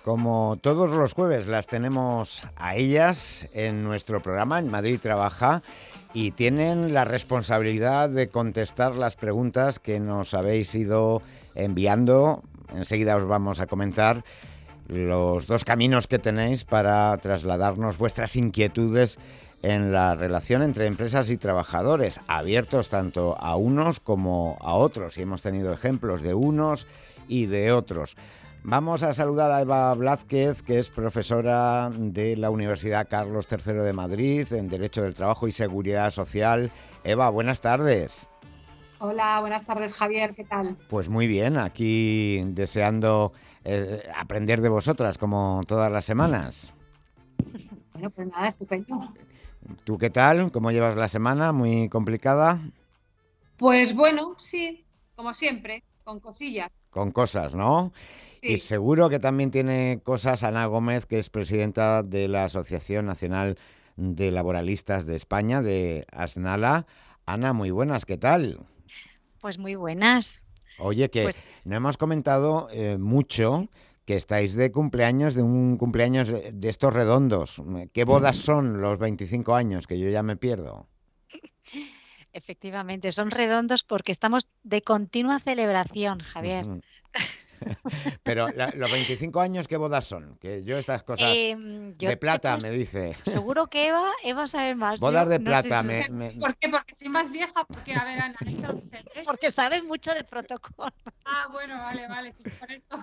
Como todos los jueves las tenemos a ellas en nuestro programa en Madrid Trabaja y tienen la responsabilidad de contestar las preguntas que nos habéis ido enviando. Enseguida os vamos a comentar los dos caminos que tenéis para trasladarnos vuestras inquietudes en la relación entre empresas y trabajadores, abiertos tanto a unos como a otros. Y hemos tenido ejemplos de unos y de otros. Vamos a saludar a Eva Blázquez, que es profesora de la Universidad Carlos III de Madrid en Derecho del Trabajo y Seguridad Social. Eva, buenas tardes. Hola, buenas tardes, Javier, ¿qué tal? Pues muy bien, aquí deseando aprender de vosotras como todas las semanas. Bueno, pues nada, estupendo. ¿Tú qué tal? ¿Cómo llevas la semana? ¿Muy complicada? Pues bueno, sí, como siempre, con cosillas. Con cosas, ¿no? Y Sí. seguro que también tiene cosas Ana Gómez, que es presidenta de la Asociación Nacional de Laboralistas de España, de ASNALA. Ana, muy buenas, ¿qué tal? Pues muy buenas. Oye, que Pues no hemos comentado mucho que estáis de cumpleaños, de un cumpleaños de estos redondos. ¿Qué bodas son los 25 años? Que yo ya me pierdo. efectivamente, son redondos porque estamos de continua celebración, Javier. Ujú. Pero los 25 años, ¿qué bodas son? Que yo estas cosas Yo de te plata, puedo, me dice. seguro que Eva sabe más. Bodas Yo de no sé plata, si, ¿Por qué? ¿Porque soy más vieja? Porque, a ver, Ana, entonces, ¿eh? porque sabe mucho de protocolo. Ah, bueno, vale, sí, por eso.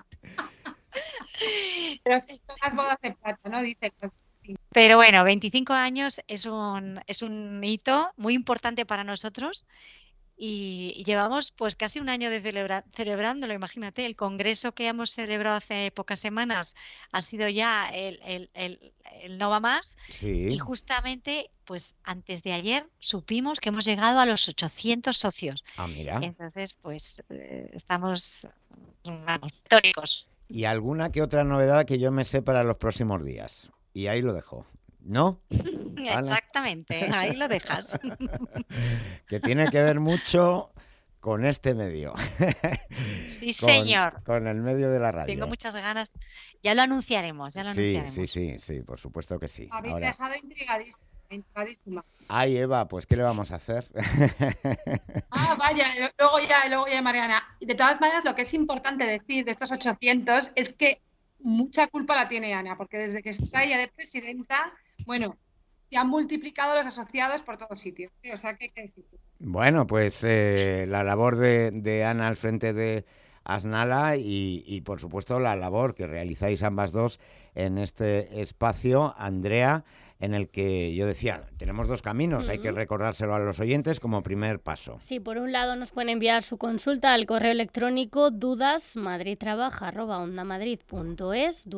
Pero sí, son las bodas de plata, ¿no? Dice. Sí. Pero bueno, 25 años es un hito muy importante para nosotros. Y llevamos pues casi un año de celebrándolo, imagínate, el congreso que hemos celebrado hace pocas semanas ha sido ya el No Va Más y Sí. justamente pues antes de ayer supimos que hemos llegado a los 800 socios. Ah, mira. Entonces pues estamos, vamos, históricos. Y alguna que otra novedad que yo me sé para los próximos días. Y ahí lo dejo. ¿No, Ana? Exactamente, ahí lo dejas. Que tiene que ver mucho con este medio. Sí, con, señor. con el medio de la Tengo radio. muchas ganas. Ya lo anunciaremos, ya lo Sí, sí, anunciaremos. sí, sí, por supuesto que sí. Habéis Ahora, dejado intrigadísima. ay, Eva, pues ¿qué le vamos a hacer? Ah, vaya, luego ya, Mariana. De todas maneras, lo que es importante decir de estos 800 es que mucha culpa la tiene Ana, porque desde que está ella de presidenta, bueno, se han multiplicado los asociados por todos sitios, ¿sí? O sea, ¿qué hay que decir? Bueno, pues la labor de Ana al frente de Asnala y, por supuesto, la labor que realizáis ambas dos en este espacio, Andrea, en el que yo decía, tenemos dos caminos, hay que recordárselo a los oyentes como primer paso. Sí, por un lado nos pueden enviar su consulta al correo electrónico dudasmadridtrabaja@ondamadrid.es,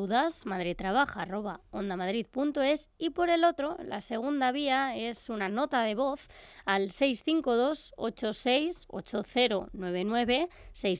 dudasmadridtrabaja@ondamadrid.es, y por el otro, la segunda vía es una nota de voz al 652-868099,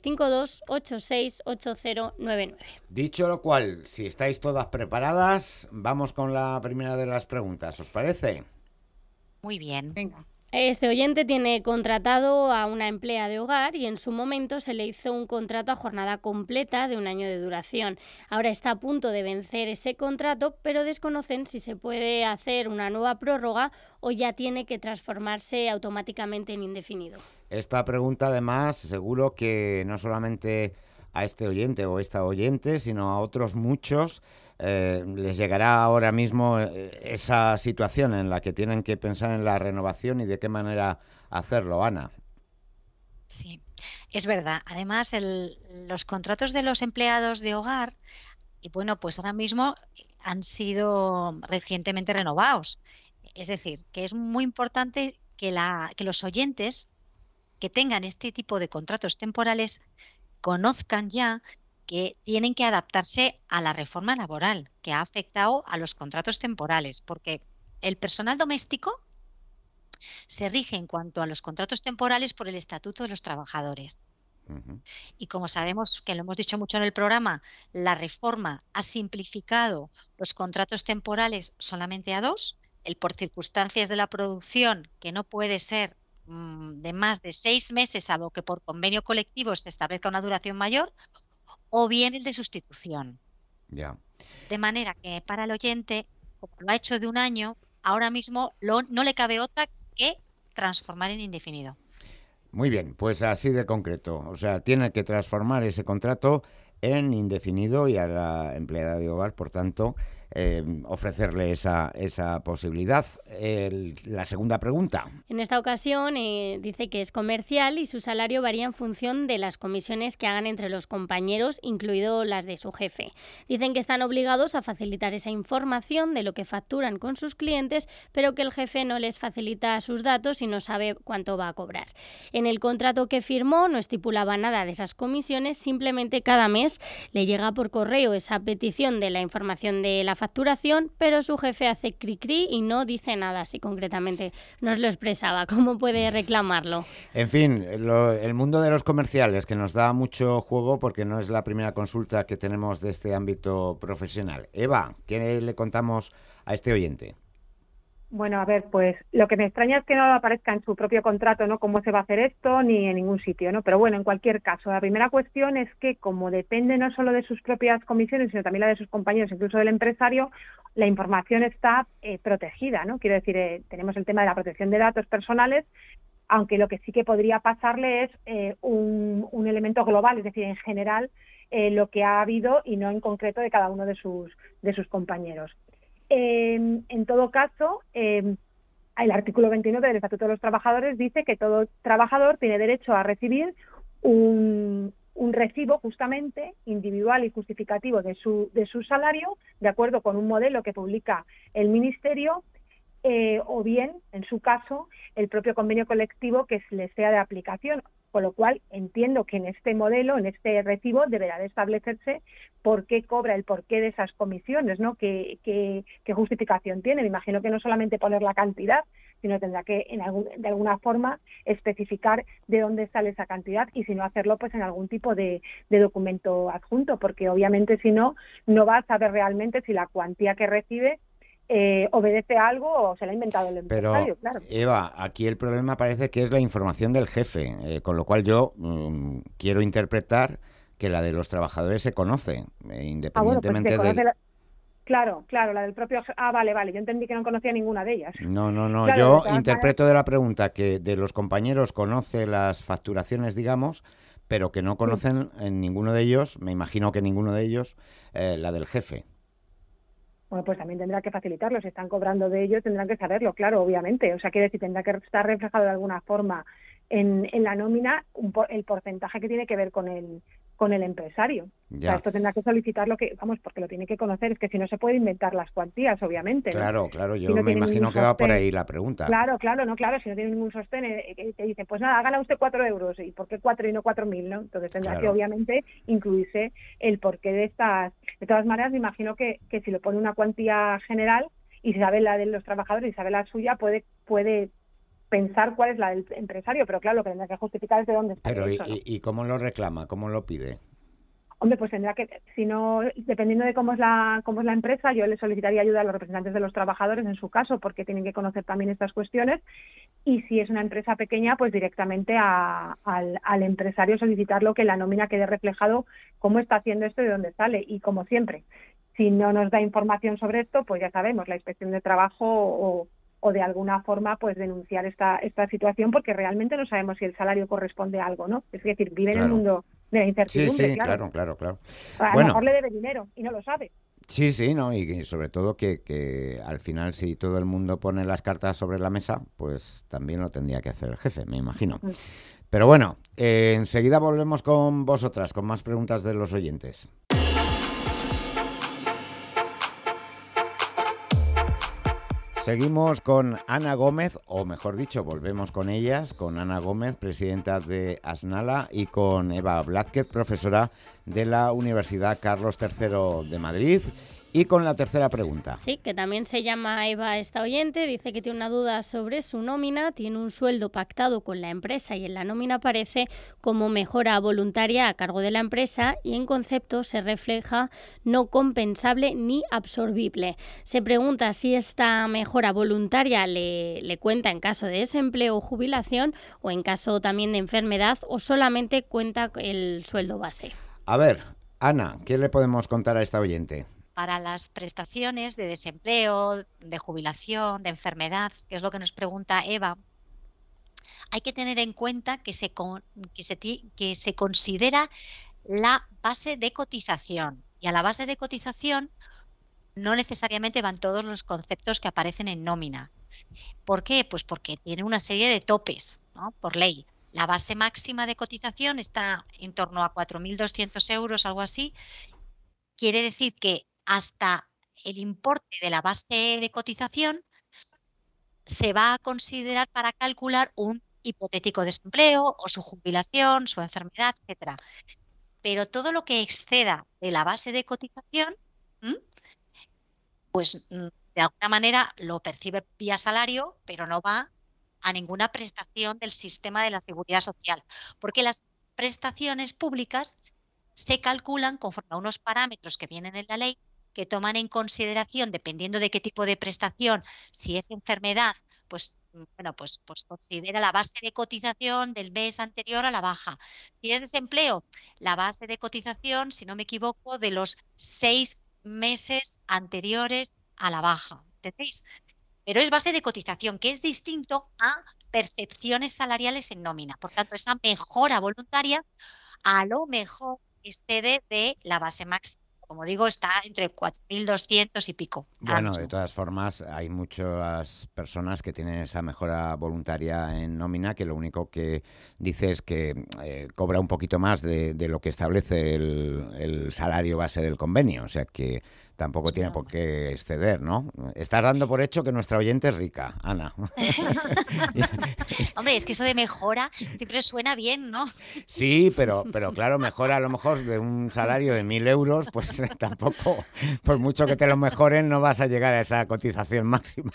652-868099. Dicho lo cual, si estáis todas preparadas, vamos con la primera de las preguntas, ¿os parece? Muy bien. Venga. Este oyente tiene contratado a una empleada de hogar y en su momento se le hizo un contrato a jornada completa de 1 año de duración. Ahora está a punto de vencer ese contrato, pero desconocen si se puede hacer una nueva prórroga o ya tiene que transformarse automáticamente en indefinido. Esta pregunta, además, seguro que no solamente a este oyente o esta oyente, sino a otros muchos, les llegará ahora mismo esa situación en la que tienen que pensar en la renovación y de qué manera hacerlo, Ana. Sí, es verdad. Además, los contratos de los empleados de hogar, y bueno, pues ahora mismo han sido recientemente renovados. Es decir, que es muy importante que los oyentes que tengan este tipo de contratos temporales conozcan ya que tienen que adaptarse a la reforma laboral que ha afectado a los contratos temporales, porque el personal doméstico se rige en cuanto a los contratos temporales por el Estatuto de los Trabajadores. Uh-huh. Y como sabemos, que lo hemos dicho mucho en el programa, la reforma ha simplificado los contratos temporales solamente a 2, el por circunstancias de la producción, que no puede ser de más de 6 meses, salvo que por convenio colectivo se establezca una duración mayor, o bien el de sustitución. Ya. De manera que para el oyente, como lo ha hecho de un año, ahora mismo no le cabe otra que transformar en indefinido. Muy bien, pues así de concreto. O sea, tiene que transformar ese contrato en indefinido y a la empleada de hogar, por tanto, ofrecerle esa posibilidad. La segunda pregunta. En esta ocasión dice que es comercial y su salario varía en función de las comisiones que hagan entre los compañeros, incluido las de su jefe. Dicen que están obligados a facilitar esa información de lo que facturan con sus clientes, pero que el jefe no les facilita sus datos y no sabe cuánto va a cobrar. En el contrato que firmó no estipulaba nada de esas comisiones, simplemente cada mes le llega por correo esa petición de la información de la facturación, pero su jefe hace cri-cri y no dice nada así concretamente. Nos lo expresaba. ¿Cómo puede reclamarlo? En fin, el mundo de los comerciales, que nos da mucho juego porque no es la primera consulta que tenemos de este ámbito profesional. Eva, ¿qué le contamos a este oyente? Bueno, a ver, pues lo que me extraña es que no aparezca en su propio contrato, ¿no? Cómo se va a hacer esto, ni en ningún sitio, ¿no? Pero bueno, en cualquier caso, la primera cuestión es que como depende no solo de sus propias comisiones, sino también la de sus compañeros, incluso del empresario, la información está protegida, ¿no? Quiero decir, tenemos el tema de la protección de datos personales, aunque lo que sí que podría pasarle es un elemento global, es decir, en general, lo que ha habido y no en concreto de cada uno de sus compañeros. En todo caso, el artículo 29 del Estatuto de los Trabajadores dice que todo trabajador tiene derecho a recibir un recibo justamente individual y justificativo de su salario, de acuerdo con un modelo que publica el Ministerio, o bien, en su caso, el propio convenio colectivo que le sea de aplicación. Con lo cual, entiendo que en este modelo, en este recibo, deberá de establecerse por qué cobra, el porqué de esas comisiones, ¿no? ¿Qué justificación tiene? Me imagino que no solamente poner la cantidad, sino tendrá que, de alguna forma, especificar de dónde sale esa cantidad y, si no hacerlo, pues en algún tipo de documento adjunto, porque obviamente, si no, no va a saber realmente si la cuantía que recibe obedece a algo o se lo ha inventado el empresario. Pero, claro. Eva, aquí el problema parece que es la información del jefe, con lo cual yo quiero interpretar que la de los trabajadores se conoce, independientemente del... Claro, la del propio... vale, yo entendí que no conocía ninguna de ellas. No, Claro, yo interpreto de la pregunta que de los compañeros conoce las facturaciones, digamos, pero que no conocen en ninguno de ellos, me imagino que ninguno de ellos, la del jefe. Bueno, pues también tendrá que facilitarlo. Si están cobrando de ellos, tendrán que saberlo, claro, obviamente. O sea, quiere decir, tendrá que estar reflejado de alguna forma en la nómina el porcentaje que tiene que ver con el empresario. Ya. O sea, esto tendrá que solicitarlo, porque lo tiene que conocer. Es que si no, se puede inventar las cuantías, obviamente, ¿no? Claro, yo si no me imagino que va por ahí la pregunta. Claro, si no tiene ningún sostén, te dicen, pues nada, gana usted 4 euros. ¿Y por qué 4 y no 4.000, no? Entonces tendrá que, obviamente, incluirse el porqué de estas... De todas maneras, me imagino que si lo pone una cuantía general y sabe la de los trabajadores y sabe la suya, puede pensar cuál es la del empresario, pero claro, lo que tendrá que justificar es de dónde está. Pero eso, ¿no? ¿y cómo lo reclama? ¿Cómo lo pide? Hombre, pues tendrá que, si no, dependiendo de cómo es la empresa, yo le solicitaría ayuda a los representantes de los trabajadores en su caso, porque tienen que conocer también estas cuestiones. Y si es una empresa pequeña, pues directamente al empresario solicitarlo, que la nómina quede reflejado cómo está haciendo esto y de dónde sale. Y como siempre, si no nos da información sobre esto, pues ya sabemos, la Inspección de Trabajo o de alguna forma pues denunciar esta situación, porque realmente no sabemos si el salario corresponde a algo, ¿no? Es decir, vive en el mundo de la incertidumbre. Sí, claro. A lo mejor le debe dinero y no lo sabe. Sí, no, y sobre todo que al final, si todo el mundo pone las cartas sobre la mesa, pues también lo tendría que hacer el jefe, me imagino. Pero bueno, enseguida volvemos con vosotras, con más preguntas de los oyentes. Seguimos con Ana Gómez, o mejor dicho, volvemos con ellas, con Ana Gómez, presidenta de Asnala, y con Eva Blázquez, profesora de la Universidad Carlos III de Madrid. Y con la tercera pregunta. Sí, que también se llama Eva esta oyente, dice que tiene una duda sobre su nómina, tiene un sueldo pactado con la empresa y en la nómina aparece como mejora voluntaria a cargo de la empresa y en concepto se refleja no compensable ni absorbible. Se pregunta si esta mejora voluntaria le cuenta en caso de desempleo o jubilación o en caso también de enfermedad o solamente cuenta el sueldo base. A ver, Ana, ¿qué le podemos contar a esta oyente? Para las prestaciones de desempleo, de jubilación, de enfermedad, que es lo que nos pregunta Eva, hay que tener en cuenta que se considera la base de cotización. Y a la base de cotización no necesariamente van todos los conceptos que aparecen en nómina. ¿Por qué? Pues porque tiene una serie de topes, ¿no? Por ley. La base máxima de cotización está en torno a 4.200 euros, algo así. Quiere decir que hasta el importe de la base de cotización se va a considerar para calcular un hipotético desempleo o su jubilación, su enfermedad, etcétera. Pero todo lo que exceda de la base de cotización, pues de alguna manera lo percibe vía salario, pero no va a ninguna prestación del sistema de la seguridad social, porque las prestaciones públicas se calculan conforme a unos parámetros que vienen en la ley, que toman en consideración, dependiendo de qué tipo de prestación, si es enfermedad, pues considera la base de cotización del mes anterior a la baja. Si es desempleo, la base de cotización, si no me equivoco, de los 6 meses anteriores a la baja. ¿Entendéis? Pero es base de cotización, que es distinto a percepciones salariales en nómina. Por tanto, esa mejora voluntaria a lo mejor excede de la base máxima. Como digo, está entre 4.200 y pico. Bueno, de todas formas, hay muchas personas que tienen esa mejora voluntaria en nómina que lo único que dice es que cobra un poquito más de lo que establece el salario base del convenio. O sea que tampoco tiene por qué exceder, ¿no? Estás dando por hecho que nuestra oyente es rica, Ana. Hombre, es que eso de mejora siempre suena bien, ¿no? Sí, pero claro, mejora a lo mejor de un salario de 1.000 euros, pues tampoco, por mucho que te lo mejoren, no vas a llegar a esa cotización máxima.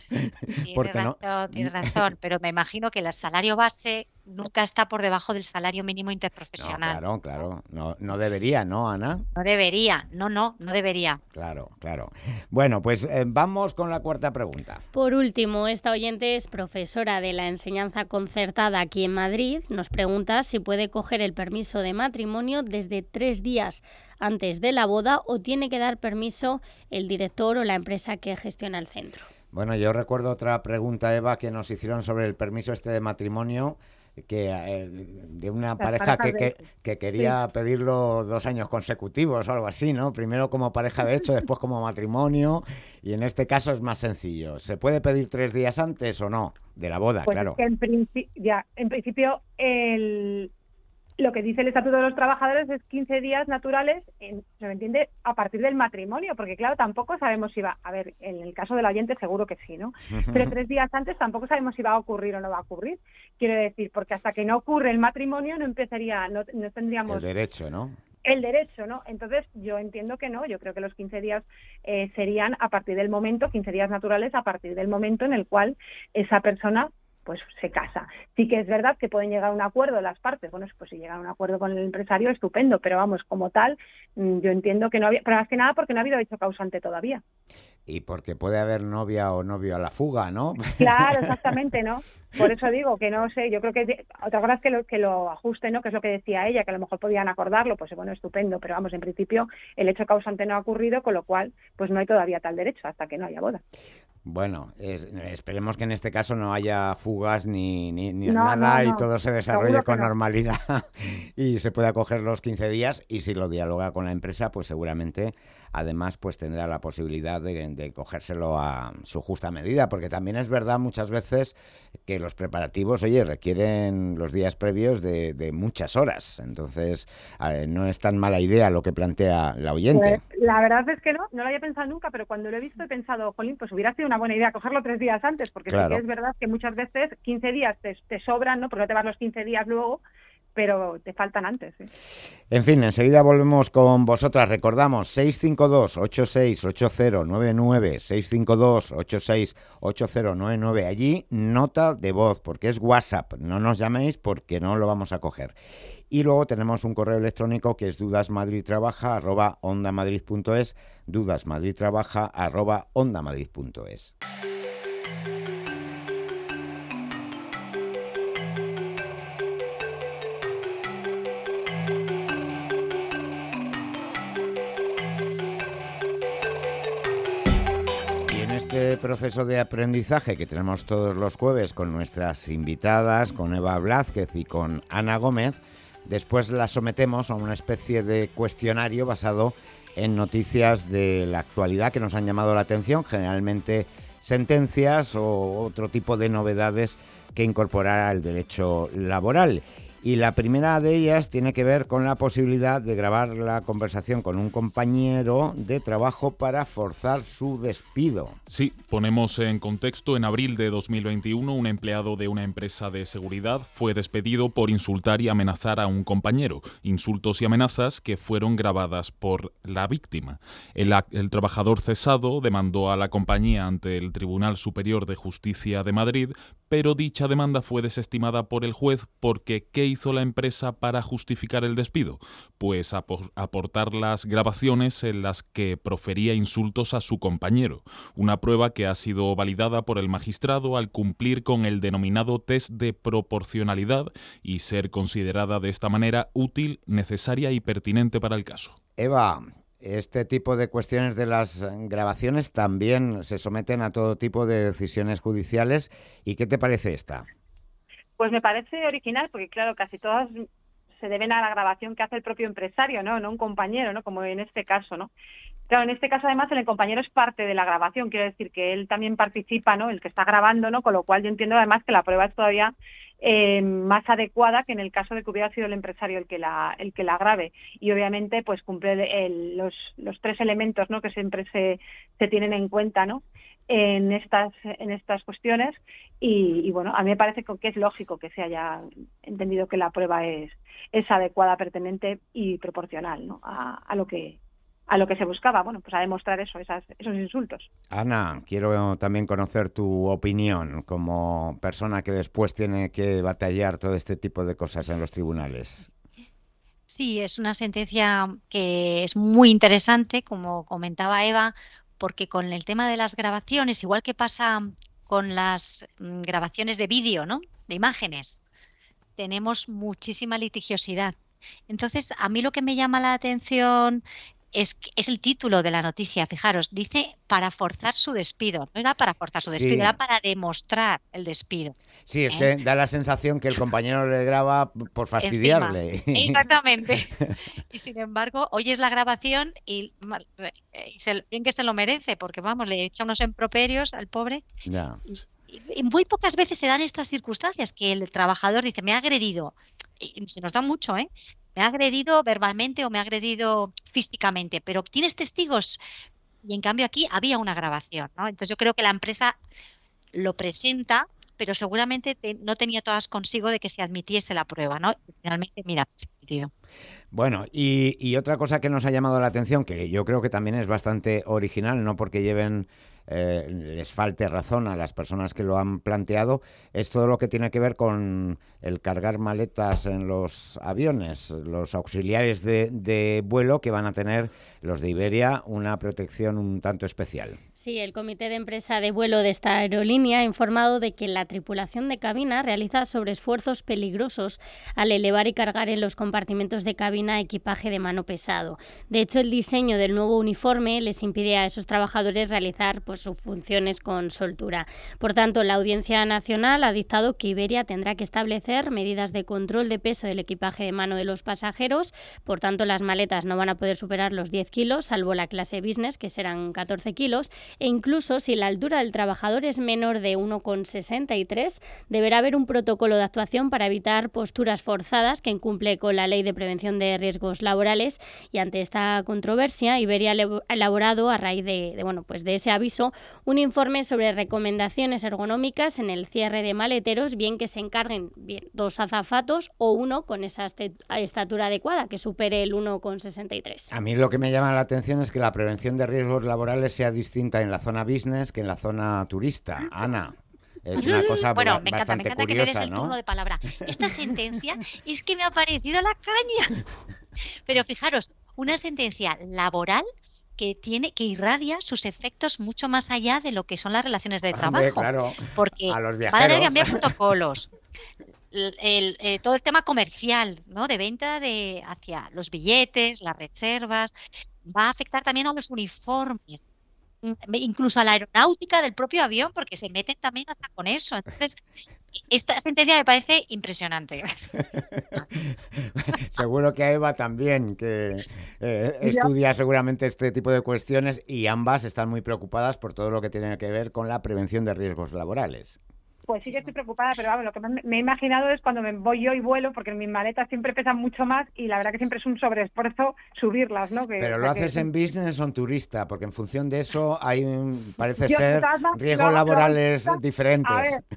Tienes razón, pero me imagino que el salario base nunca está por debajo del salario mínimo interprofesional. No, claro. No debería, ¿no, Ana? No debería, no debería. Claro. Bueno, pues vamos con la cuarta pregunta. Por último, esta oyente es profesora de la enseñanza concertada aquí en Madrid. Nos pregunta si puede coger el permiso de matrimonio desde 3 días antes de la boda o tiene que dar permiso el director o la empresa que gestiona el centro. Bueno, yo recuerdo otra pregunta, Eva, que nos hicieron sobre el permiso de matrimonio, que de una pareja que quería pedirlo 2 años consecutivos o algo así, ¿no? Primero como pareja de hecho, después como matrimonio, y en este caso es más sencillo. ¿Se puede pedir 3 días antes o no? De la boda, pues claro. Es que en principio lo que dice el Estatuto de los Trabajadores es 15 días naturales, se me entiende, a partir del matrimonio, porque claro, tampoco sabemos si va, a ver, en el caso del oyente seguro que sí, ¿no? Pero 3 días antes tampoco sabemos si va a ocurrir o no va a ocurrir. Quiero decir, porque hasta que no ocurre el matrimonio no tendríamos... El derecho, ¿no? El derecho, ¿no? Entonces yo entiendo que no, yo creo que los 15 días serían a partir del momento, 15 días naturales a partir del momento en el cual esa persona pues se casa. Sí que es verdad que pueden llegar a un acuerdo las partes, bueno, pues si llegan a un acuerdo con el empresario, estupendo, pero vamos, como tal, yo entiendo que no había, pero más que nada porque no ha habido hecho causante todavía. Y porque puede haber novia o novio a la fuga, ¿no? Claro, exactamente, ¿no? Por eso digo que no sé, yo creo que otra cosa es que lo ajusten, ¿no? Que es lo que decía ella, que a lo mejor podían acordarlo, pues bueno, estupendo, pero vamos, en principio el hecho causante no ha ocurrido, con lo cual pues no hay todavía tal derecho hasta que no haya boda. Bueno, esperemos que en este caso no haya fugas ni nada y todo se desarrolle con normalidad y se pueda coger los 15 días y si lo dialoga con la empresa, pues seguramente además pues tendrá la posibilidad de cogérselo a su justa medida, porque también es verdad muchas veces que los preparativos, oye, requieren los días previos de muchas horas, entonces no es tan mala idea lo que plantea la oyente. Pues, la verdad es que no lo había pensado nunca, pero cuando lo he visto he pensado, jolín, pues hubiera sido una buena idea cogerlo 3 días antes, porque claro, sí que es verdad que muchas veces 15 días te sobran, ¿no? Porque no te vas los 15 días luego, pero te faltan antes. ¿Sí? En fin, enseguida volvemos con vosotras. Recordamos 652-868099, 652-868099. Allí nota de voz, porque es WhatsApp. No nos llaméis porque no lo vamos a coger. Y luego tenemos un correo electrónico que es dudasmadridtrabaja@ondamadrid.es, dudasmadridtrabaja@ondamadrid.es. este proceso de aprendizaje que tenemos todos los jueves con nuestras invitadas, con Eva Blázquez y con Ana Gómez, después las sometemos a una especie de cuestionario basado en noticias de la actualidad que nos han llamado la atención, generalmente sentencias o otro tipo de novedades que incorporar al derecho laboral. Y la primera de ellas tiene que ver con la posibilidad de grabar la conversación con un compañero de trabajo para forzar su despido. Sí, ponemos en contexto, en abril de 2021 un empleado de una empresa de seguridad fue despedido por insultar y amenazar a un compañero, insultos y amenazas que fueron grabadas por la víctima. El trabajador cesado demandó a la compañía ante el Tribunal Superior de Justicia de Madrid, pero dicha demanda fue desestimada por el juez porque ¿qué hizo la empresa para justificar el despido? Pues aportar las grabaciones en las que profería insultos a su compañero, una prueba que ha sido validada por el magistrado al cumplir con el denominado test de proporcionalidad y ser considerada de esta manera útil, necesaria y pertinente para el caso. Eva, este tipo de cuestiones de las grabaciones también se someten a todo tipo de decisiones judiciales. ¿Y qué te parece esta? Pues me parece original, porque claro, casi todas se deben a la grabación que hace el propio empresario, ¿no? No un compañero, ¿no? Como en este caso, ¿no? Claro, en este caso además el compañero es parte de la grabación, quiero decir que él también participa, ¿no? El que está grabando, ¿no? Con lo cual yo entiendo además que la prueba es todavía más adecuada que en el caso de que hubiera sido el empresario el que la grabe, y obviamente pues cumple los tres elementos, ¿no? Que siempre se tienen en cuenta, ¿no? En estas cuestiones y bueno, a mí me parece que es lógico que se haya entendido que la prueba es adecuada, pertinente y proporcional, ¿no? a lo que se buscaba, bueno, pues a demostrar esos insultos. Ana, quiero también conocer tu opinión como persona que después tiene que batallar todo este tipo de cosas en los tribunales. Sí, es una sentencia que es muy interesante, como comentaba Eva, porque con el tema de las grabaciones, igual que pasa con las grabaciones de vídeo, ¿no? De imágenes, tenemos muchísima litigiosidad. Entonces, a mí lo que me llama la atención es el título de la noticia. Fijaros, dice para forzar su despido. No era para forzar su despido, era para demostrar el despido. Sí, es que da la sensación que el compañero le graba por fastidiarle. Encima. Exactamente. Y sin embargo, oyes la grabación y bien que se lo merece, porque vamos, le echa unos improperios al pobre. Ya. Y muy pocas veces se dan estas circunstancias que el trabajador dice, me ha agredido. Y se nos da mucho, ¿eh? Me ha agredido verbalmente o me ha agredido físicamente, pero tienes testigos y en cambio aquí había una grabación, ¿no? Entonces yo creo que la empresa lo presenta, pero seguramente no tenía todas consigo de que se admitiese la prueba, ¿no? Y finalmente, mira, se ha admitido. Bueno, y otra cosa que nos ha llamado la atención, que yo creo que también es bastante original, no porque les falte razón a las personas que lo han planteado, es todo lo que tiene que ver con el cargar maletas en los aviones. Los auxiliares de vuelo que van a tener los de Iberia una protección un tanto especial. Sí, el comité de empresa de vuelo de esta aerolínea ha informado de que la tripulación de cabina realiza sobreesfuerzos peligrosos al elevar y cargar en los compartimentos de cabina equipaje de mano pesado. De hecho, el diseño del nuevo uniforme les impide a esos trabajadores realizar sus funciones con soltura. Por tanto, la Audiencia Nacional ha dictado que Iberia tendrá que establecer medidas de control de peso del equipaje de mano de los pasajeros. Por tanto, las maletas no van a poder superar los 10 kilos, salvo la clase business, que serán 14 kilos. E incluso si la altura del trabajador es menor de 1,63, deberá haber un protocolo de actuación para evitar posturas forzadas que incumple con la Ley de Prevención de Riesgos Laborales. Y ante esta controversia, Iberia ha elaborado, a raíz de ese aviso, un informe sobre recomendaciones ergonómicas en el cierre de maleteros, bien que se encarguen 2 azafatos o uno con esa estatura adecuada, que supere el 1,63. A mí lo que me llama la atención es que la prevención de riesgos laborales sea distinta en la zona business que en la zona turista. Ana, es una cosa bastante curiosa, que me des el turno de palabra. Esta sentencia es que me ha parecido la caña. Pero fijaros, una sentencia laboral que irradia sus efectos mucho más allá de lo que son las relaciones de trabajo. Claro, porque a los van a tener que cambiar protocolos. Todo el tema comercial, ¿no? De venta hacia los billetes, las reservas, va a afectar también a los uniformes. incluso a la aeronáutica del propio avión, porque se meten también hasta con eso. Entonces, esta sentencia me parece impresionante. Seguro que a Eva también, que estudia seguramente este tipo de cuestiones, y ambas están muy preocupadas por todo lo que tiene que ver con la prevención de riesgos laborales. Pues sí que estoy preocupada, pero vamos, lo que me he imaginado es cuando me voy yo y vuelo, porque mis maletas siempre pesan mucho más y la verdad que siempre es un sobreesfuerzo subirlas, ¿no? Pero lo haces en business o en turista, porque en función de eso hay, parece Yo, ser, riesgos laborales diferentes. A ver,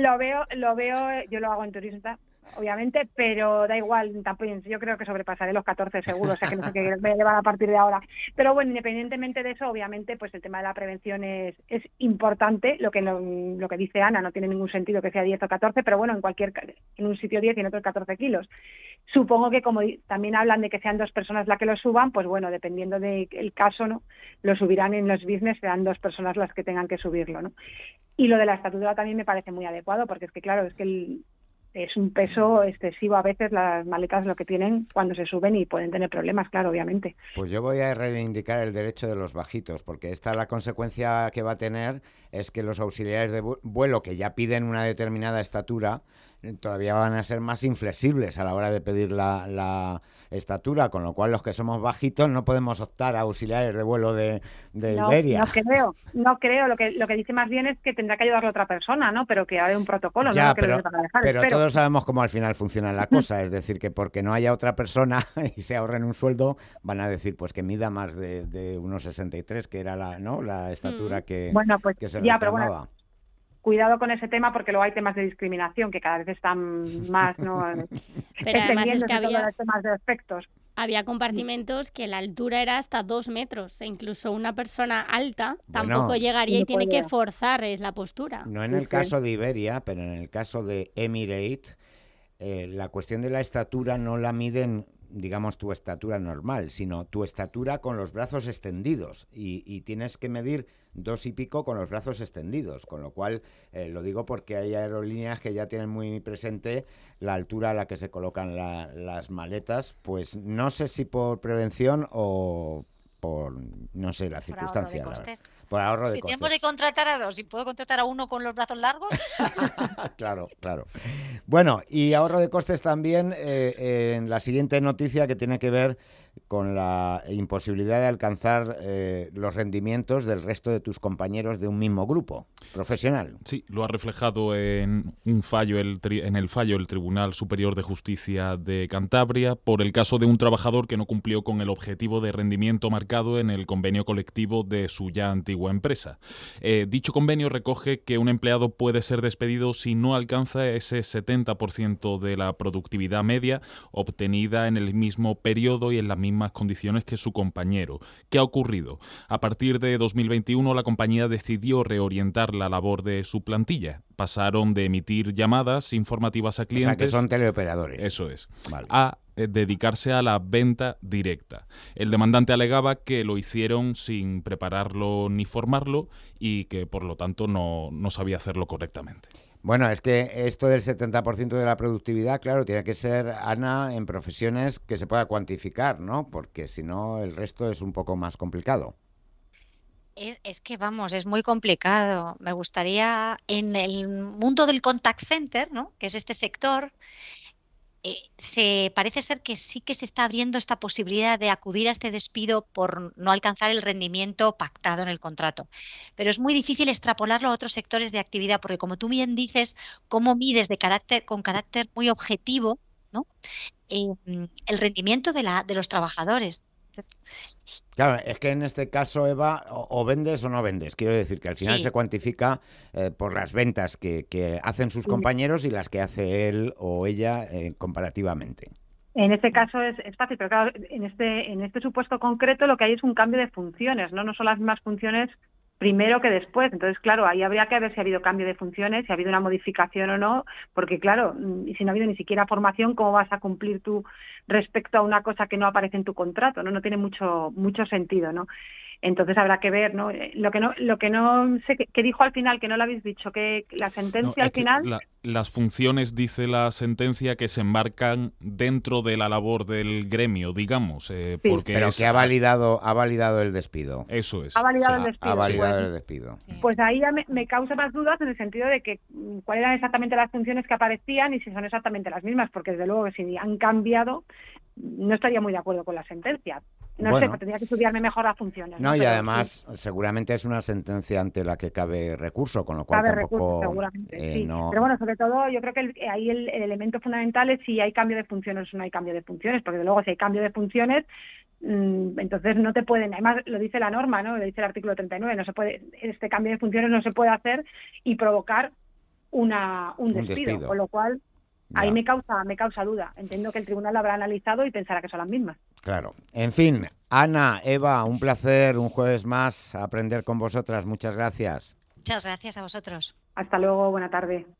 lo veo, yo lo hago en turista, obviamente, pero da igual, tampoco, yo creo que sobrepasaré los 14 seguro, o sea que no sé qué voy a llevar a partir de ahora. Pero bueno, independientemente de eso, obviamente, pues el tema de la prevención es importante. Lo que dice Ana, no tiene ningún sentido que sea 10 o 14, pero bueno, en un sitio 10 y en otro 14 kilos. Supongo que como también hablan de que sean 2 personas las que lo suban, pues bueno, dependiendo del caso, ¿no? Lo subirán en los business, serán 2 personas las que tengan que subirlo, ¿no? Y lo de la estatura también me parece muy adecuado, porque es que claro, es que es un peso excesivo a veces las maletas lo que tienen cuando se suben y pueden tener problemas, claro, obviamente. Pues yo voy a reivindicar el derecho de los bajitos, porque esta la consecuencia que va a tener es que los auxiliares de vuelo que ya piden una determinada estatura todavía van a ser más inflexibles a la hora de pedir la estatura, con lo cual los que somos bajitos no podemos optar a auxiliares de vuelo de Iberia. No creo. Lo que dice más bien es que tendrá que ayudarle a otra persona, ¿no? Pero que haya un protocolo, ya, ¿no? Que pero todos sabemos cómo al final funciona la cosa, es decir, que porque no haya otra persona y se ahorren un sueldo, van a decir pues que mida más de 1,63, que era la estatura que se reclamaba. Pero bueno, cuidado con ese tema, porque luego hay temas de discriminación que cada vez están más, ¿no? Pero además es que había temas de aspectos. Había compartimentos que la altura era hasta 2 metros, e incluso una persona alta tampoco llegaría y tiene que forzar la postura. No en el caso de Iberia, pero en el caso de Emirates, la cuestión de la estatura no la miden, digamos, tu estatura normal, sino tu estatura con los brazos extendidos, y tienes que medir 2 y pico con los brazos extendidos, con lo cual lo digo porque hay aerolíneas que ya tienen muy presente la altura a la que se colocan las maletas, pues no sé si por prevención o por, no sé, la circunstancia. Por ahorro de costes. Si tenemos de contratar a 2 y puedo contratar a 1 con los brazos largos. Claro. Bueno, y ahorro de costes también en la siguiente noticia, que tiene que ver con la imposibilidad de alcanzar los rendimientos del resto de tus compañeros de un mismo grupo profesional. Sí, lo ha reflejado en un fallo, el Tribunal Superior de Justicia de Cantabria, por el caso de un trabajador que no cumplió con el objetivo de rendimiento marcado en el convenio colectivo de su ya antigua empresa. Dicho convenio recoge que un empleado puede ser despedido si no alcanza ese 70% de la productividad media obtenida en el mismo periodo y en las mismas condiciones que su compañero. ¿Qué ha ocurrido? A partir de 2021 la compañía decidió reorientar la labor de su plantilla. Pasaron de emitir llamadas informativas a clientes... O sea, que son teleoperadores. Eso es. Vale. A dedicarse a la venta directa. El demandante alegaba que lo hicieron sin prepararlo ni formarlo y que por lo tanto no sabía hacerlo correctamente. Bueno, es que esto del 70% de la productividad, claro, tiene que ser, Ana, en profesiones que se pueda cuantificar, ¿no? Porque si no, el resto es un poco más complicado. Es que, vamos, es muy complicado. Me gustaría, en el mundo del contact center, ¿no?, que es este sector, parece ser que sí que se está abriendo esta posibilidad de acudir a este despido por no alcanzar el rendimiento pactado en el contrato. Pero es muy difícil extrapolarlo a otros sectores de actividad, porque como tú bien dices, cómo mides con carácter muy objetivo, ¿no?, el rendimiento de los trabajadores. Claro, es que en este caso, Eva, o vendes o no vendes. Quiero decir que al final se cuantifica por las ventas que hacen sus compañeros y las que hace él o ella comparativamente. En este caso es fácil, pero claro, en este supuesto concreto lo que hay es un cambio de funciones, ¿no? No son las mismas funciones primero que después. Entonces, claro, ahí habría que ver si ha habido cambio de funciones, si ha habido una modificación o no, porque claro, y si no ha habido ni siquiera formación, ¿cómo vas a cumplir tú respecto a una cosa que no aparece en tu contrato? No tiene mucho sentido, ¿no? Entonces habrá que ver, ¿no? Lo que no sé, ¿qué dijo al final? Que no lo habéis dicho, que la sentencia al final... las funciones, dice la sentencia, que se enmarcan dentro de la labor del gremio, digamos. Porque pero que ha validado el despido. Eso es. Ha validado el despido. Ha validado el despido. Sí. Pues ahí ya me causa más dudas en el sentido de que cuáles eran exactamente las funciones que aparecían y si son exactamente las mismas, porque desde luego que si han cambiado no estaría muy de acuerdo con la sentencia. No sé, pues tendría que estudiarme mejor las funciones. No, y pero además seguramente es una sentencia ante la que cabe recurso, con lo cual cabe tampoco... recurso, seguramente, sí. no... Pero bueno, sobre todo yo creo que ahí el elemento fundamental es si hay cambio de funciones o no hay cambio de funciones, porque desde luego si hay cambio de funciones, entonces no te pueden, además lo dice la norma, ¿no? Lo dice el artículo 39, no se puede, este cambio de funciones no se puede hacer y provocar un despido, con lo cual ahí me causa duda. Entiendo que el tribunal lo habrá analizado y pensará que son las mismas. Claro. En fin, Ana, Eva, un placer un jueves más aprender con vosotras. Muchas gracias. Muchas gracias a vosotros. Hasta luego, buena tarde.